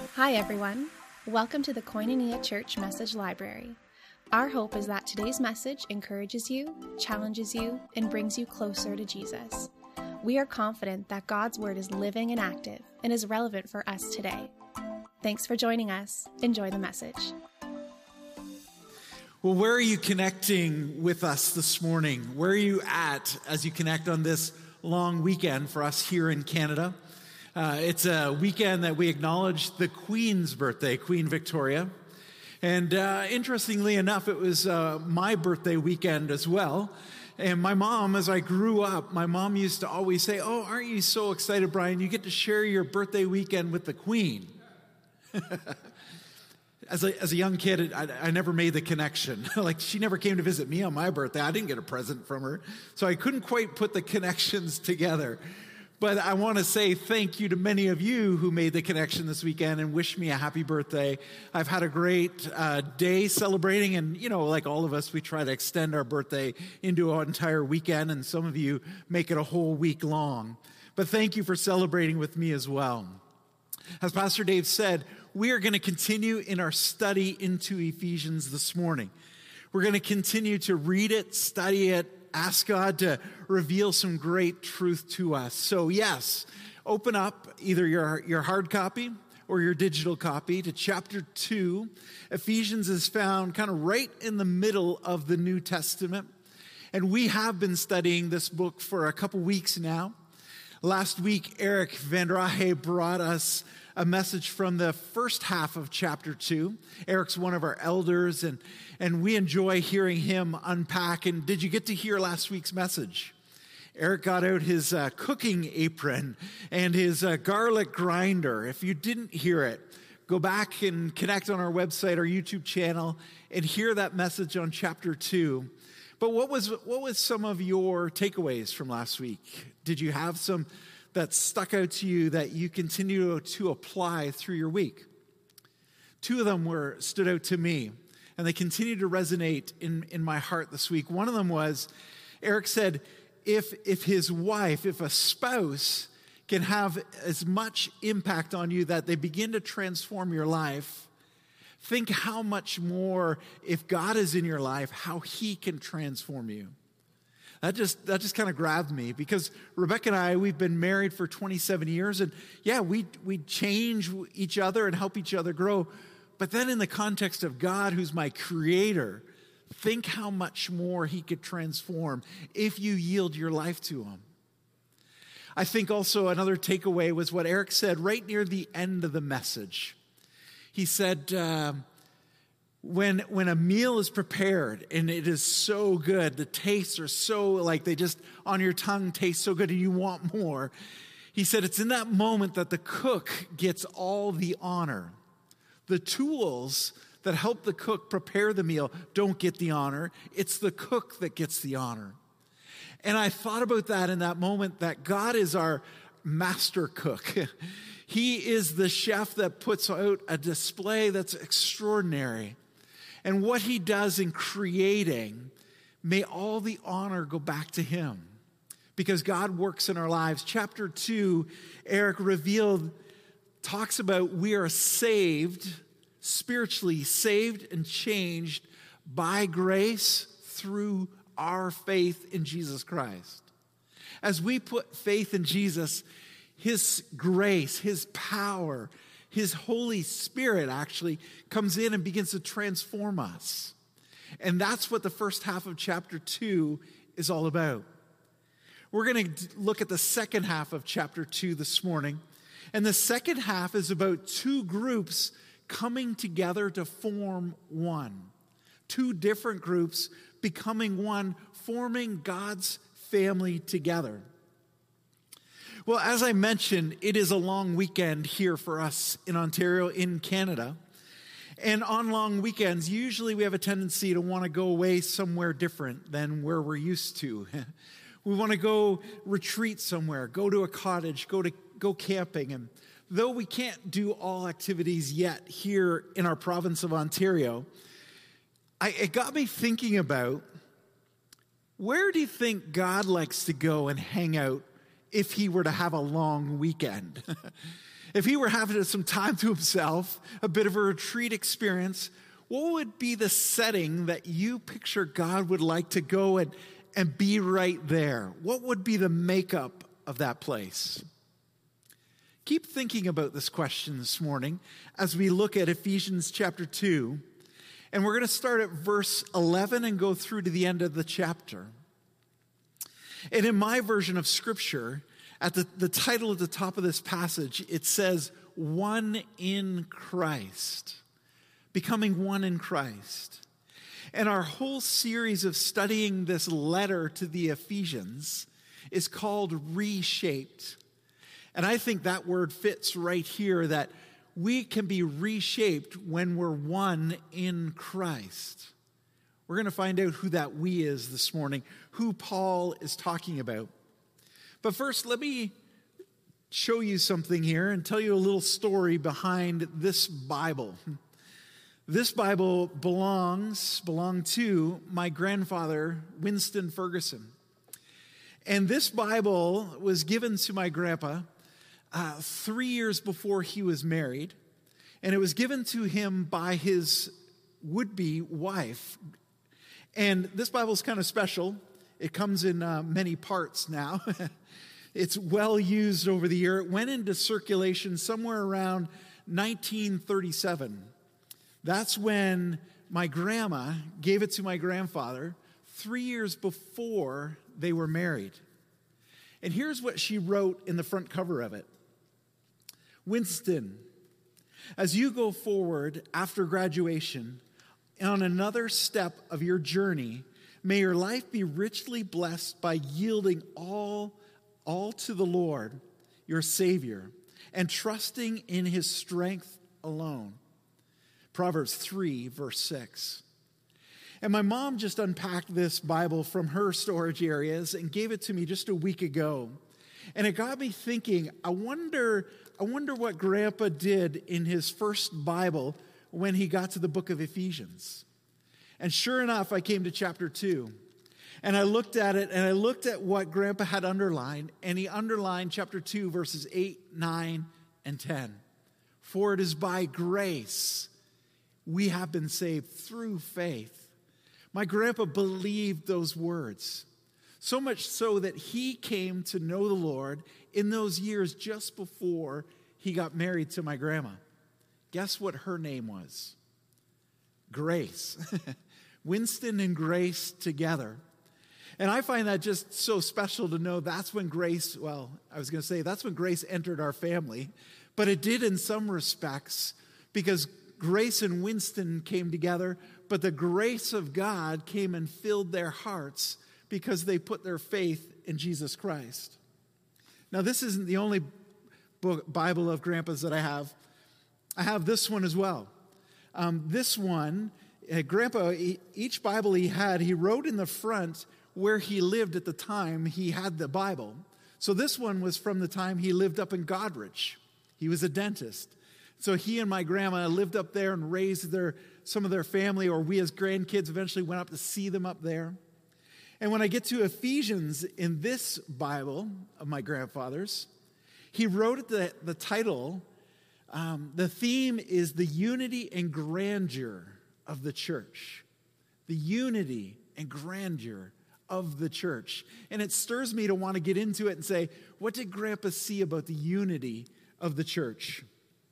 Hi everyone. Welcome to the Koinonia Church Message Library. Our hope is that today's message encourages you, challenges you, and brings you closer to Jesus. We are confident that God's Word is living and active and is relevant for us today. Thanks for joining us. Enjoy the message. Well, where are you connecting with us this morning? Where are you at as you connect on this long weekend for us here in Canada? It's a weekend that we acknowledge the Queen's birthday, Queen Victoria. And interestingly enough, it was my birthday weekend as well. And my mom, as I grew up, my mom used to always say, "Oh, aren't you so excited, Brian? You get to share your birthday weekend with the Queen." As a young kid, I never made the connection. Like, she never came to visit me on my birthday. I didn't get a present from her. So I couldn't quite put the connections together. But I want to say thank you to many of you who made the connection this weekend and wish me a happy birthday. I've had a great day celebrating, and like all of us, we try to extend our birthday into an entire weekend, and some of you make it a whole week long. But thank you for celebrating with me as well. As Pastor Dave said, we are going to continue in our study into Ephesians this morning. We're going to continue to read it, study it, ask God to reveal some great truth to us. So yes, open up either your hard copy or your digital copy to chapter 2. Ephesians is found kind of right in the middle of the New Testament. And we have been studying this book for a couple weeks now. Last week, Eric Van Drahe brought us a message from the first half of chapter 2. Eric's one of our elders, and we enjoy hearing him unpack. And did you get to hear last week's message? Eric got out his cooking apron and his garlic grinder. If you didn't hear it, go back and connect on our website, our YouTube channel, and hear that message on chapter 2. But what was some of your takeaways from last week? Did you have some that stuck out to you that you continue to apply through your week? Two of them stood out to me, and they continue to resonate in my heart this week. One of them was, Eric said, if a spouse can have as much impact on you that they begin to transform your life, think how much more, if God is in your life, how He can transform you. That just kind of grabbed me, because Rebecca and I, we've been married for 27 years, and yeah, we change each other and help each other grow. But then in the context of God, who's my creator, think how much more He could transform if you yield your life to Him. I think also another takeaway was what Eric said right near the end of the message. He said, when a meal is prepared and it is so good, the tastes are so, like, they just on your tongue taste so good and you want more. He said it's in that moment that the cook gets all the honor. The tools that help the cook prepare the meal don't get the honor. It's the cook that gets the honor. And I thought about that in that moment, that God is our master cook. He is the chef that puts out a display that's extraordinary. And what He does in creating, may all the honor go back to Him, because God works in our lives. Chapter 2, Eric talks about we are saved, spiritually saved and changed by grace through our faith in Jesus Christ. As we put faith in Jesus, His grace, His power, His Holy Spirit actually comes in and begins to transform us. And that's what the first half of chapter 2 is all about. We're going to look at the second half of chapter 2 this morning. And the second half is about two groups coming together to form one. Two different groups becoming one, forming God's family together. Well, as I mentioned, it is a long weekend here for us in Ontario, in Canada. And on long weekends, usually we have a tendency to want to go away somewhere different than where we're used to. We want to go retreat somewhere, go to a cottage, go camping. And though we can't do all activities yet here in our province of Ontario, it got me thinking about, where do you think God likes to go and hang out if He were to have a long weekend? If he were having some time to himself, a bit of a retreat experience, what would be the setting that you picture God would like to go and be right there? What would be the makeup of that place? Keep thinking about this question this morning as we look at Ephesians chapter 2. And we're going to start at verse 11 and go through to the end of the chapter. And in my version of Scripture, at the title at the top of this passage, it says, "One in Christ." Becoming one in Christ. And our whole series of studying this letter to the Ephesians is called Reshaped. And I think that word fits right here, that we can be reshaped when we're one in Christ. We're going to find out who that we is this morning, who Paul is talking about. But first, let me show you something here and tell you a little story behind this Bible. This Bible belonged to my grandfather, Winston Ferguson. And this Bible was given to my grandpa 3 years before he was married. And it was given to him by his would-be wife. And this Bible is kind of special. It comes in many parts now. It's well used over the year. It went into circulation somewhere around 1937. That's when my grandma gave it to my grandfather 3 years before they were married. And here's what she wrote in the front cover of it. "Winston, as you go forward after graduation on another step of your journey, may your life be richly blessed by yielding all to the Lord, your Savior, and trusting in His strength alone." Proverbs 3, verse 6. And my mom just unpacked this Bible from her storage areas and gave it to me just a week ago. And it got me thinking, I wonder what Grandpa did in his first Bible when he got to the book of Ephesians. And sure enough, I came to chapter 2. And I looked at it, and I looked at what Grandpa had underlined, and he underlined chapter 2, verses 8, 9, and 10. "For it is by grace we have been saved through faith." My grandpa believed those words, so much so that he came to know the Lord in those years just before he got married to my grandma. Guess what her name was? Grace. Winston and Grace together. And I find that just so special to know that's when Grace, that's when Grace entered our family. But it did in some respects, because Grace and Winston came together, but the grace of God came and filled their hearts because they put their faith in Jesus Christ. Now, this isn't the only Bible of Grandpa's that I have. I have this one as well. This one, Grandpa, each Bible he had, he wrote in the front where he lived at the time he had the Bible. So this one was from the time he lived up in Goderich. He was a dentist. So he and my grandma lived up there and raised some of their family, or we as grandkids eventually went up to see them up there. And when I get to Ephesians in this Bible of my grandfather's, he wrote the title, the theme is the unity and grandeur of the church. The unity and grandeur of the church. And it stirs me to want to get into it and say, what did Grandpa see about the unity of the church?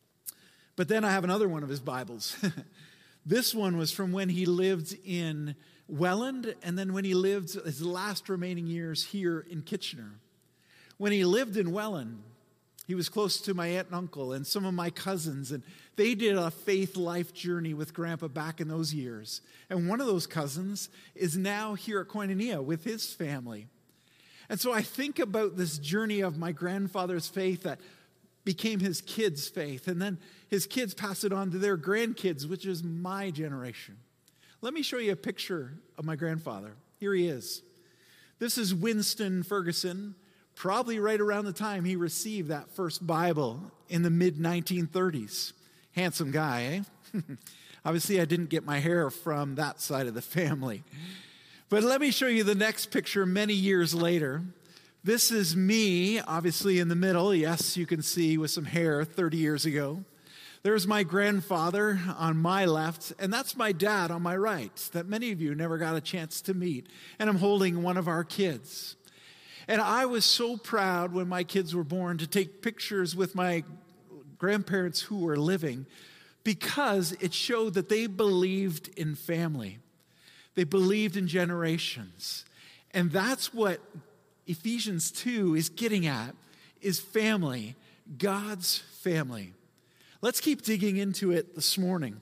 But then I have another one of his Bibles. This one was from when he lived in Welland, and then when he lived his last remaining years here in Kitchener. When he lived in Welland, he was close to my aunt and uncle and some of my cousins, and they did a faith life journey with Grandpa back in those years. And one of those cousins is now here at Koinonia with his family. And so I think about this journey of my grandfather's faith that became his kids' faith, and then his kids pass it on to their grandkids, which is my generation. Let me show you a picture of my grandfather. Here he is. This is Winston Ferguson, probably right around the time he received that first Bible in the mid-1930s. Handsome guy, eh? Obviously, I didn't get my hair from that side of the family. But let me show you the next picture many years later. This is me, obviously in the middle. Yes, you can see with some hair 30 years ago. There's my grandfather on my left, and that's my dad on my right, that many of you never got a chance to meet. And I'm holding one of our kids. And I was so proud when my kids were born to take pictures with my grandparents who were living, because it showed that they believed in family. They believed in generations. And that's what Ephesians 2 is getting at, is family, God's family. Let's keep digging into it this morning.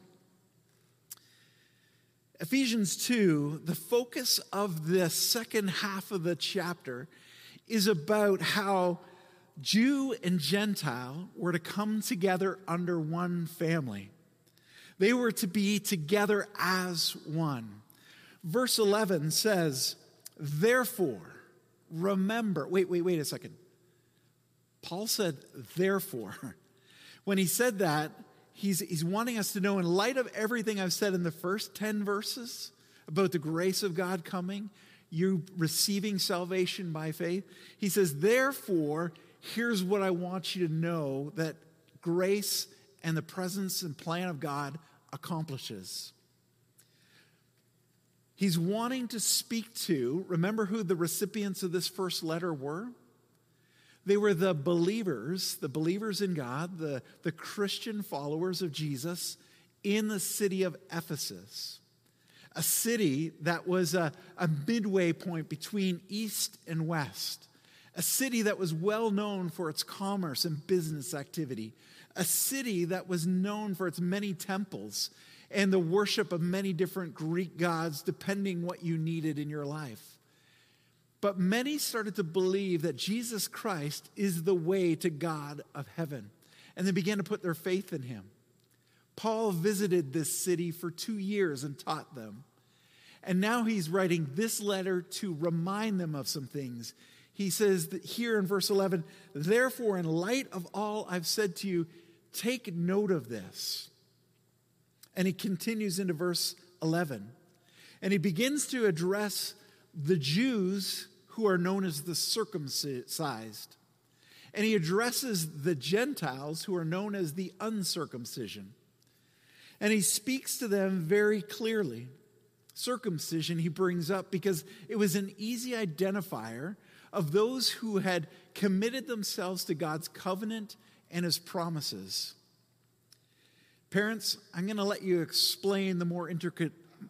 Ephesians 2, the focus of the second half of the chapter is about how Jew and Gentile were to come together under one family. They were to be together as one. Verse 11 says, therefore, remember. Wait a second. Paul said, therefore. When he said that, he's wanting us to know, in light of everything I've said in the first 10 verses about the grace of God coming, you receiving salvation by faith, he says, therefore, here's what I want you to know that grace and the presence and plan of God accomplishes. He's wanting to speak to, remember who the recipients of this first letter were? They were the believers in God, the Christian followers of Jesus in the city of Ephesus, a city that was a midway point between east and west, a city that was well known for its commerce and business activity, a city that was known for its many temples and the worship of many different Greek gods, depending what you needed in your life. But many started to believe that Jesus Christ is the way to God of heaven, and they began to put their faith in him. Paul visited this city for 2 years and taught them. And now he's writing this letter to remind them of some things. He says that here in verse 11, therefore, in light of all I've said to you, take note of this. And he continues into verse 11. And he begins to address the Jews who are known as the circumcised. And he addresses the Gentiles who are known as the uncircumcision. And he speaks to them very clearly. Circumcision he brings up because it was an easy identifier of those who had committed themselves to God's covenant and his promises. Parents, I'm going to let you explain the more intricate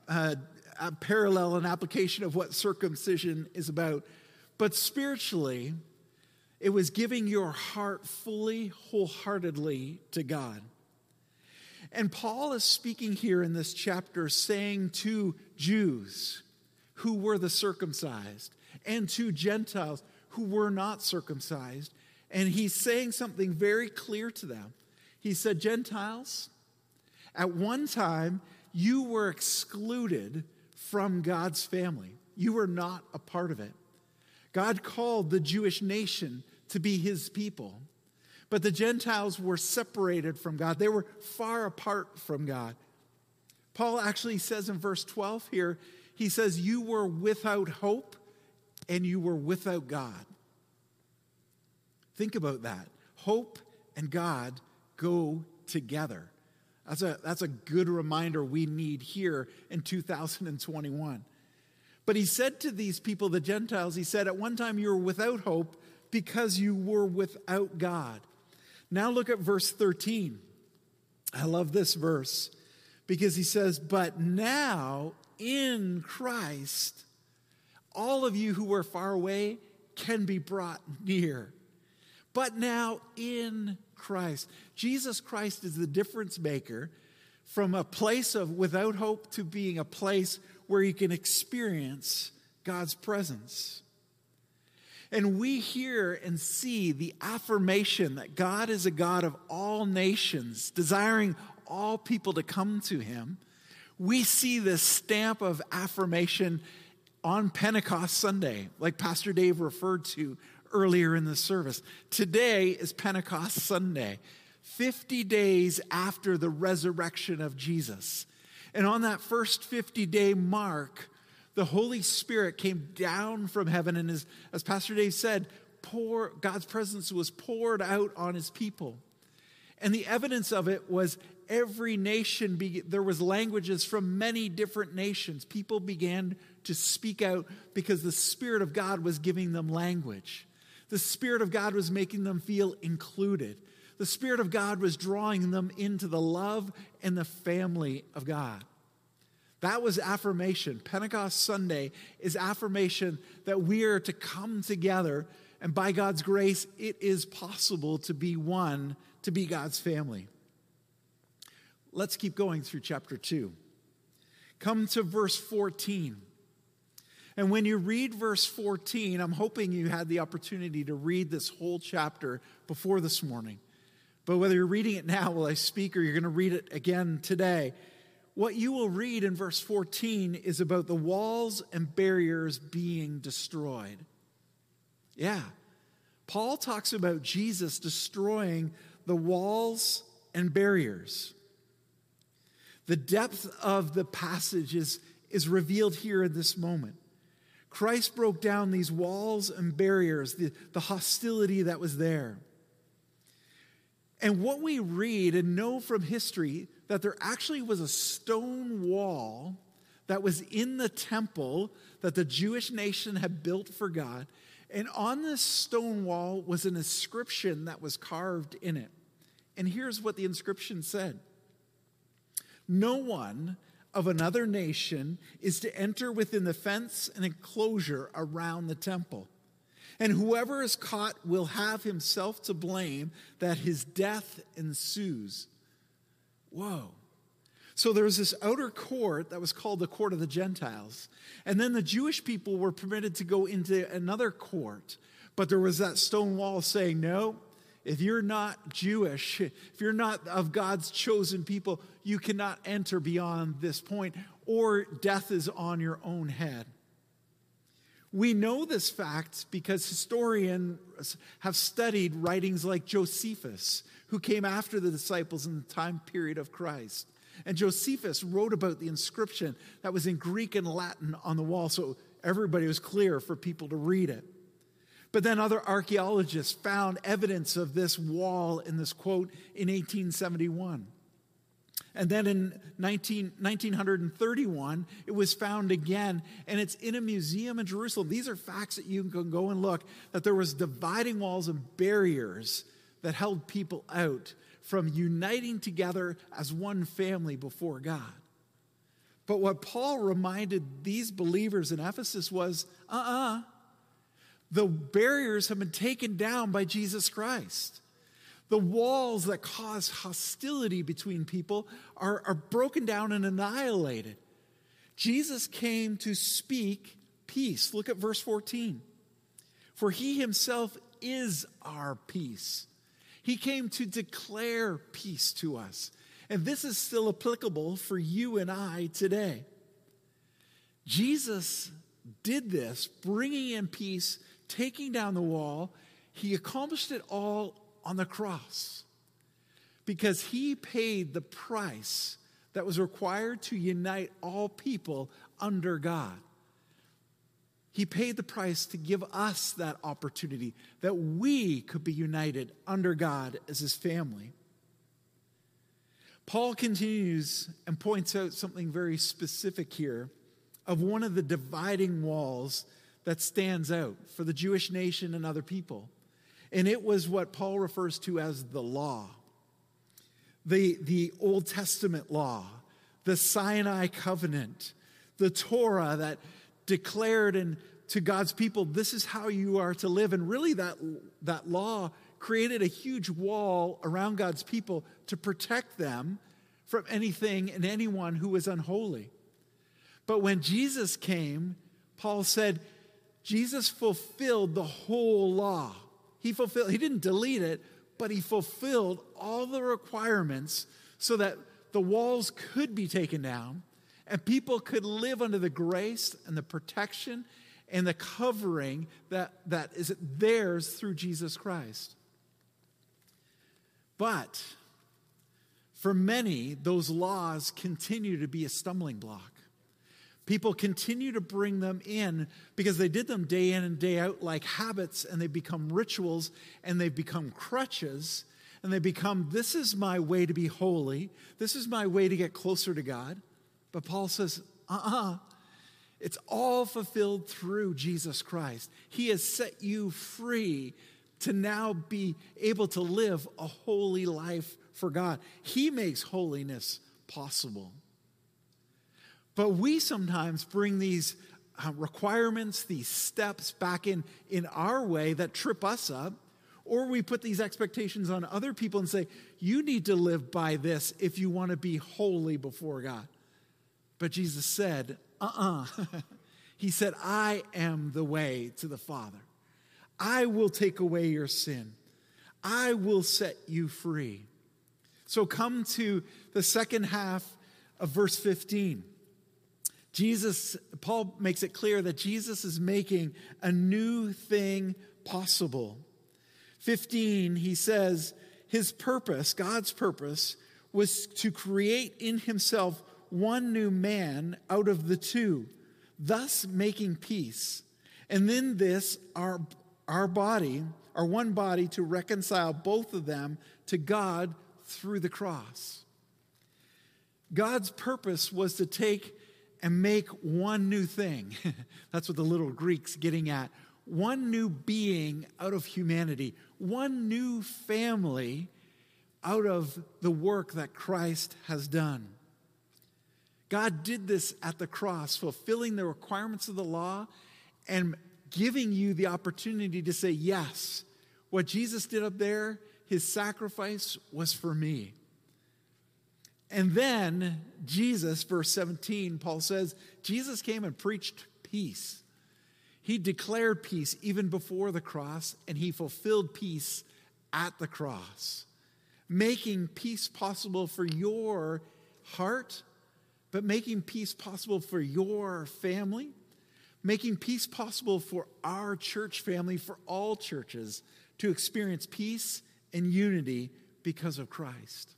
parallel and application of what circumcision is about. But spiritually, it was giving your heart fully, wholeheartedly to God. And Paul is speaking here in this chapter, saying to Jews who were the circumcised and to Gentiles who were not circumcised. And he's saying something very clear to them. He said, Gentiles, at one time you were excluded from God's family. You were not a part of it. God called the Jewish nation to be his people. But the Gentiles were separated from God. They were far apart from God. Paul actually says in verse 12 here, he says, you were without hope and you were without God. Think about that. Hope and God go together. That's a good reminder we need here in 2021. But he said to these people, the Gentiles, he said, at one time you were without hope because you were without God. Now look at verse 13. I love this verse because he says, but now in Christ, all of you who were far away can be brought near. But now in Christ. Jesus Christ is the difference maker from a place of without hope to being a place where you can experience God's presence. And we hear and see the affirmation that God is a God of all nations, desiring all people to come to him. We see this stamp of affirmation on Pentecost Sunday, like Pastor Dave referred to earlier in the service. Today is Pentecost Sunday, 50 days after the resurrection of Jesus. And on that first 50-day mark, the Holy Spirit came down from heaven, and as Pastor Dave said, God's presence was poured out on his people. And the evidence of it was every nation, there was languages from many different nations. People began to speak out because the Spirit of God was giving them language. The Spirit of God was making them feel included. The Spirit of God was drawing them into the love and the family of God. That was affirmation. Pentecost Sunday is affirmation that we are to come together, and by God's grace, it is possible to be one, to be God's family. Let's keep going through chapter 2. Come to verse 14. And when you read verse 14, I'm hoping you had the opportunity to read this whole chapter before this morning. But whether you're reading it now while I speak or you're going to read it again today, what you will read in verse 14 is about the walls and barriers being destroyed. Yeah, Paul talks about Jesus destroying the walls and barriers. The depth of the passage is revealed here in this moment. Christ broke down these walls and barriers, the hostility that was there. And what we read and know from history, that there actually was a stone wall that was in the temple that the Jewish nation had built for God. And on this stone wall was an inscription that was carved in it. And here's what the inscription said. No one of another nation is to enter within the fence and enclosure around the temple. And whoever is caught will have himself to blame that his death ensues. Whoa. So there was this outer court that was called the court of the Gentiles. And then the Jewish people were permitted to go into another court. But there was that stone wall saying, no, if you're not Jewish, if you're not of God's chosen people, you cannot enter beyond this point, or death is on your own head. We know this fact because historians have studied writings like Josephus, who came after the disciples in the time period of Christ. And Josephus wrote about the inscription that was in Greek and Latin on the wall, so everybody was clear for people to read it. But then other archaeologists found evidence of this wall in this quote in 1871. And then in 1931, it was found again, and it's in a museum in Jerusalem. These are facts that you can go and look, that there was dividing walls and barriers that held people out from uniting together as one family before God. But what Paul reminded these believers in Ephesus was, the barriers have been taken down by Jesus Christ. The walls that cause hostility between people are broken down and annihilated. Jesus came to speak peace. Look at verse 14. For he himself is our peace. He came to declare peace to us. And this is still applicable for you and I today. Jesus did this, bringing in peace, taking down the wall. He accomplished it all on the cross because he paid the price that was required to unite all people under God. He paid the price to give us that opportunity that we could be united under God as his family. Paul continues and points out something very specific here of one of the dividing walls that stands out for the Jewish nation and other people. And it was what Paul refers to as the law. The Old Testament law, the Sinai covenant, the Torah that declared to God's people, this is how you are to live. And really that law created a huge wall around God's people to protect them from anything and anyone who was unholy. But when Jesus came, Paul said, Jesus fulfilled the whole law. He didn't delete it, but he fulfilled all the requirements so that the walls could be taken down and people could live under the grace and the protection and the covering that is theirs through Jesus Christ. But for many, those laws continue to be a stumbling block. People continue to bring them in because they did them day in and day out like habits, and they become rituals, and they become crutches, and they become, this is my way to be holy. This is my way to get closer to God. But Paul says, it's all fulfilled through Jesus Christ. He has set you free to now be able to live a holy life for God. He makes holiness possible. But we sometimes bring these requirements, these steps back in our way that trip us up, or we put these expectations on other people and say, you need to live by this if you want to be holy before God. But Jesus said, He said, I am the way to the Father. I will take away your sin. I will set you free. So come to the second half of verse 15. Paul makes it clear that Jesus is making a new thing possible. 15, he says, his purpose, God's purpose, was to create in himself one new man out of the two, thus making peace. And then this, our one body, to reconcile both of them to God through the cross. God's purpose was to take and make one new thing. That's what the little Greek's getting at. One new being out of humanity. One new family out of the work that Christ has done. God did this at the cross, fulfilling the requirements of the law and giving you the opportunity to say, yes, what Jesus did up there, his sacrifice was for me. And then Jesus, verse 17, Paul says, Jesus came and preached peace. He declared peace even before the cross, and he fulfilled peace at the cross, making peace possible for your heart, but making peace possible for your family, making peace possible for our church family, for all churches, to experience peace and unity because of Christ.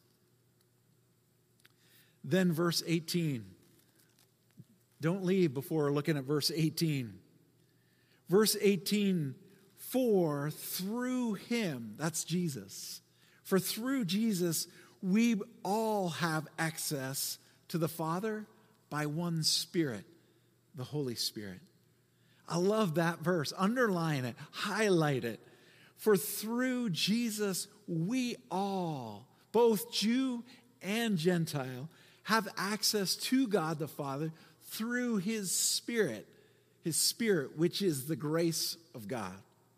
Then verse 18. Don't leave before looking at verse 18. Verse 18, for through him, that's Jesus, for through Jesus, we all have access to the Father by one Spirit, the Holy Spirit. I love that verse. Underline it, highlight it. For through Jesus, we all, both Jew and Gentile, have access to God the Father through his Spirit, which is the grace of God.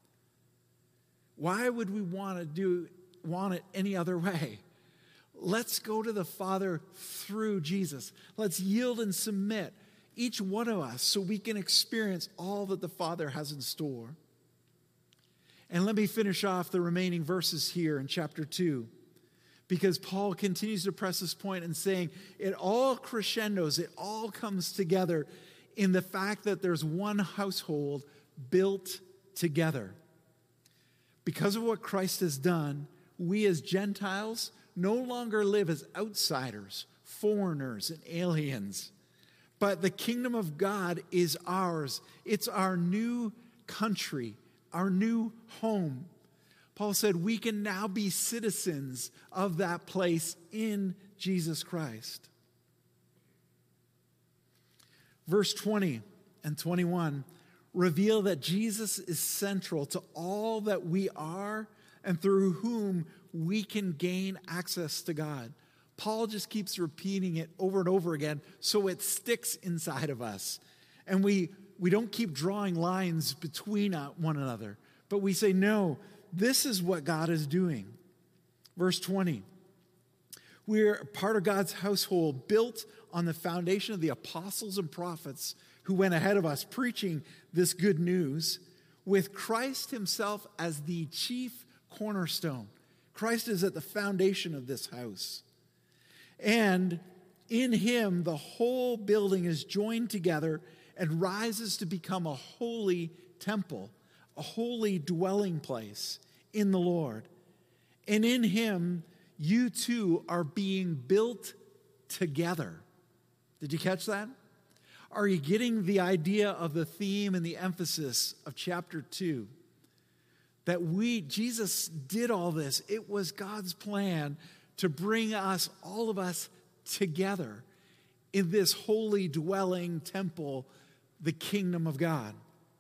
Why would we want it any other way? Let's go to the Father through Jesus. Let's yield and submit, each one of us, so we can experience all that the Father has in store. And let me finish off the remaining verses here in chapter 2. Because Paul continues to press this point and saying it all crescendos, it all comes together in the fact that there's one household built together. Because of what Christ has done, we as Gentiles no longer live as outsiders, foreigners, and aliens. But the kingdom of God is ours. It's our new country, our new home. Paul said we can now be citizens of that place in Jesus Christ. Verse 20 and 21 reveal that Jesus is central to all that we are and through whom we can gain access to God. Paul just keeps repeating it over and over again so it sticks inside of us. And we don't keep drawing lines between one another, but we say, no, this is what God is doing. Verse 20. We're part of God's household, built on the foundation of the apostles and prophets who went ahead of us, preaching this good news, with Christ himself as the chief cornerstone. Christ is at the foundation of this house. And in him, the whole building is joined together and rises to become a holy temple, a holy dwelling place in the Lord. And in him, you too are being built together. Did you catch that? Are you getting the idea of the theme and the emphasis of chapter 2? That Jesus did all this. It was God's plan to bring us, all of us, together in this holy dwelling temple, the kingdom of God.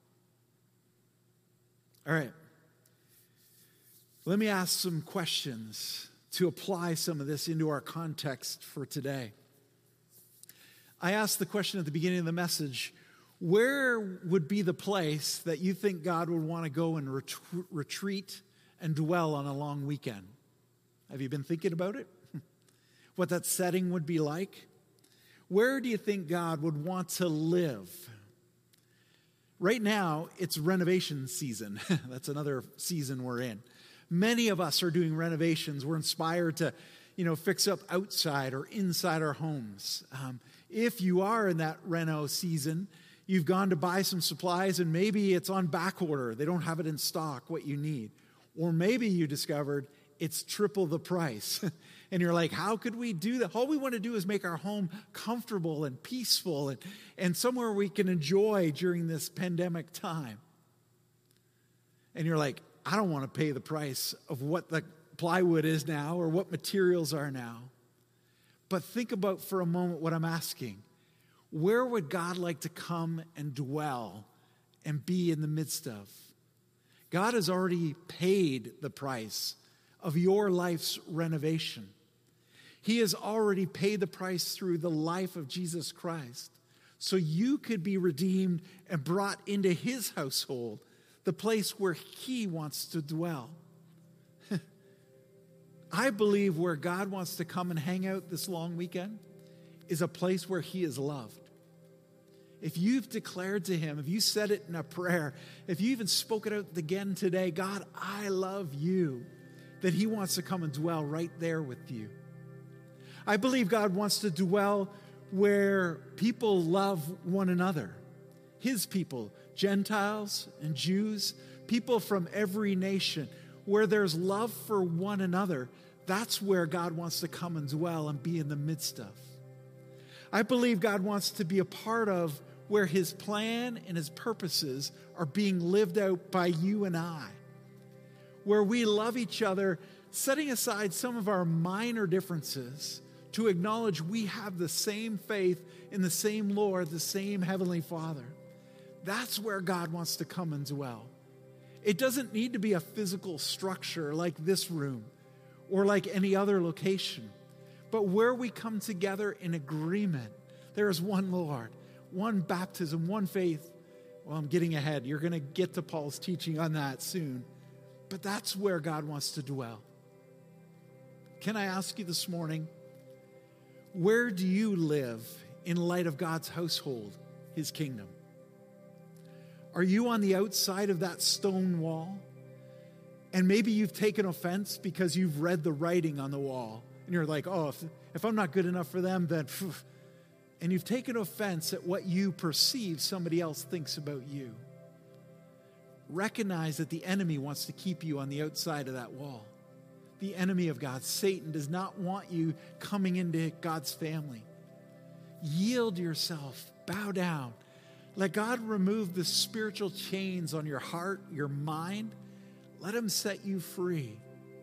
All right. Let me ask some questions to apply some of this into our context for today. I asked the question at the beginning of the message, where would be the place that you think God would want to go and retreat and dwell on a long weekend? Have you been thinking about it? What that setting would be like? Where do you think God would want to live? Right now, it's renovation season. That's another season we're in. Many of us are doing renovations. We're inspired to, fix up outside or inside our homes. If you are in that reno season, you've gone to buy some supplies and maybe it's on back order. They don't have it in stock, what you need. Or maybe you discovered it's triple the price. And you're like, how could we do that? All we want to do is make our home comfortable and peaceful and somewhere we can enjoy during this pandemic time. And you're like, I don't want to pay the price of what the plywood is now or what materials are now. But think about for a moment what I'm asking. Where would God like to come and dwell and be in the midst of? God has already paid the price of your life's renovation. He has already paid the price through the life of Jesus Christ. So you could be redeemed and brought into his household, the place where he wants to dwell. I believe where God wants to come and hang out this long weekend is a place where he is loved. If you've declared to him, if you said it in a prayer, if you even spoke it out again today, God, I love you, that he wants to come and dwell right there with you. I believe God wants to dwell where people love one another. His people, Gentiles and Jews, people from every nation, where there's love for one another. That's where God wants to come and dwell and be in the midst of. I believe God wants to be a part of where his plan and his purposes are being lived out by you and I. Where we love each other, setting aside some of our minor differences to acknowledge we have the same faith in the same Lord, the same Heavenly Father. That's where God wants to come and dwell. It doesn't need to be a physical structure like this room or like any other location, but where we come together in agreement. There is one Lord, one baptism, one faith. Well, I'm getting ahead. You're going to get to Paul's teaching on that soon. But that's where God wants to dwell. Can I ask you this morning, where do you live in light of God's household, his kingdom? Are you on the outside of that stone wall? And maybe you've taken offense because you've read the writing on the wall. And you're like, oh, if I'm not good enough for them, then... And you've taken offense at what you perceive somebody else thinks about you. Recognize that the enemy wants to keep you on the outside of that wall. The enemy of God, Satan, does not want you coming into God's family. Yield yourself. Bow down. Let God remove the spiritual chains on your heart, your mind. Let him set you free.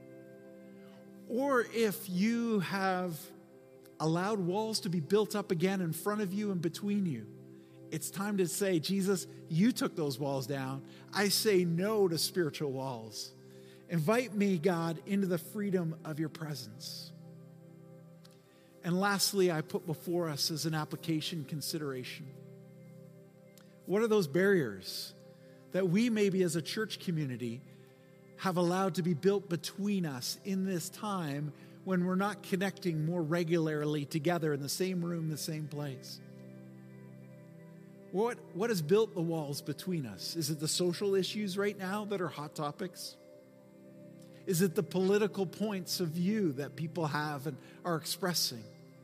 Or if you have allowed walls to be built up again in front of you and between you, it's time to say, Jesus, you took those walls down. I say no to spiritual walls. Invite me, God, into the freedom of your presence. And lastly, I put before us as an application consideration. What are those barriers that we maybe as a church community have allowed to be built between us in this time when we're not connecting more regularly together in the same room, the same place? What has built the walls between us? Is it the social issues right now that are hot topics? Is it the political points of view that people have and are expressing?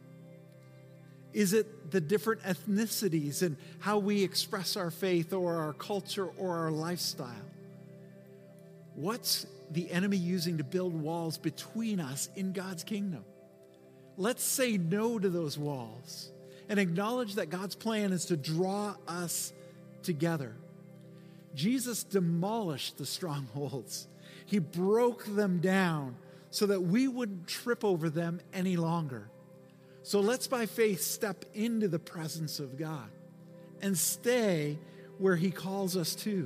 Is it the different ethnicities and how we express our faith or our culture or our lifestyle? What's the enemy using to build walls between us in God's kingdom? Let's say no to those walls and acknowledge that God's plan is to draw us together. Jesus demolished the strongholds. He broke them down so that we wouldn't trip over them any longer. So let's by faith step into the presence of God and stay where He calls us to.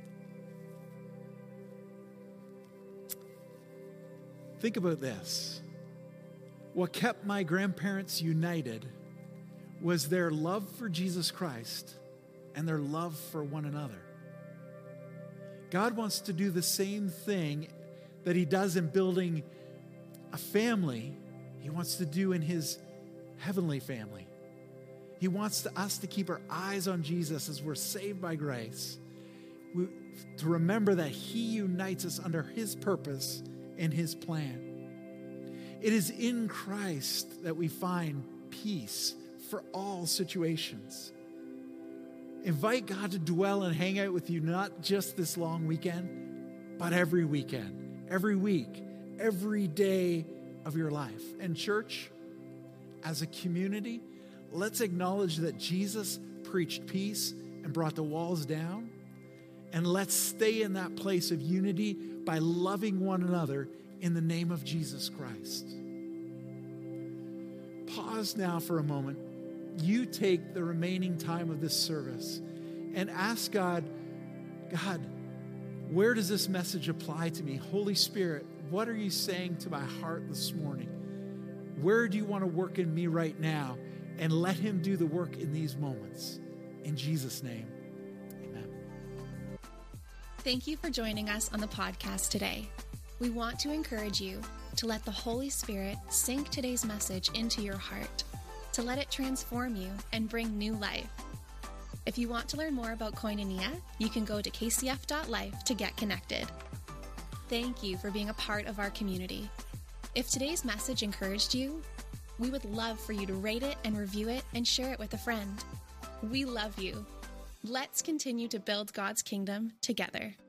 Think about this. What kept my grandparents united was their love for Jesus Christ and their love for one another. God wants to do the same thing that He does in building a family. He wants to do in His heavenly family. He wants us to keep our eyes on Jesus as we're saved by grace, to remember that He unites us under His purpose and His plan. It is in Christ that we find peace for all situations. Invite God to dwell and hang out with you, not just this long weekend, but every weekend, every week, every day of your life. And church, as a community, let's acknowledge that Jesus preached peace and brought the walls down. And let's stay in that place of unity by loving one another in the name of Jesus Christ. Pause now for a moment. You take the remaining time of this service and ask God, where does this message apply to me? Holy Spirit, what are you saying to my heart this morning? Where do you want to work in me right now? And let Him do the work in these moments. In Jesus' name, amen. Thank you for joining us on the podcast today. We want to encourage you to let the Holy Spirit sink today's message into your heart, to let it transform you and bring new life. If you want to learn more about Koinonia, you can go to kcf.life to get connected. Thank you for being a part of our community. If today's message encouraged you, we would love for you to rate it and review it and share it with a friend. We love you. Let's continue to build God's kingdom together.